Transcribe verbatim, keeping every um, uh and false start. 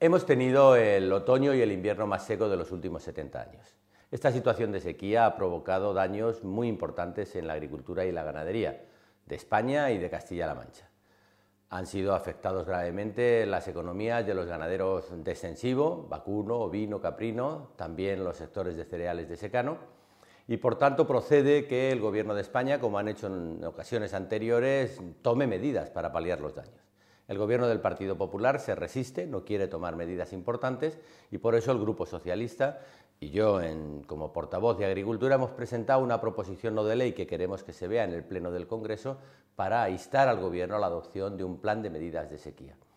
Hemos tenido el otoño y el invierno más seco de los últimos setenta años. Esta situación de sequía ha provocado daños muy importantes en la agricultura y la ganadería de España y de Castilla-La Mancha. Han sido afectados gravemente las economías de los ganaderos de extensivo, vacuno, ovino, caprino, también los sectores de cereales de secano, y por tanto procede que el Gobierno de España, como han hecho en ocasiones anteriores, tome medidas para paliar los daños. El Gobierno del Partido Popular se resiste, no quiere tomar medidas importantes y por eso el Grupo Socialista y yo, en, como portavoz de Agricultura, hemos presentado una proposición no de ley que queremos que se vea en el Pleno del Congreso para instar al Gobierno a la adopción de un plan de medidas de sequía.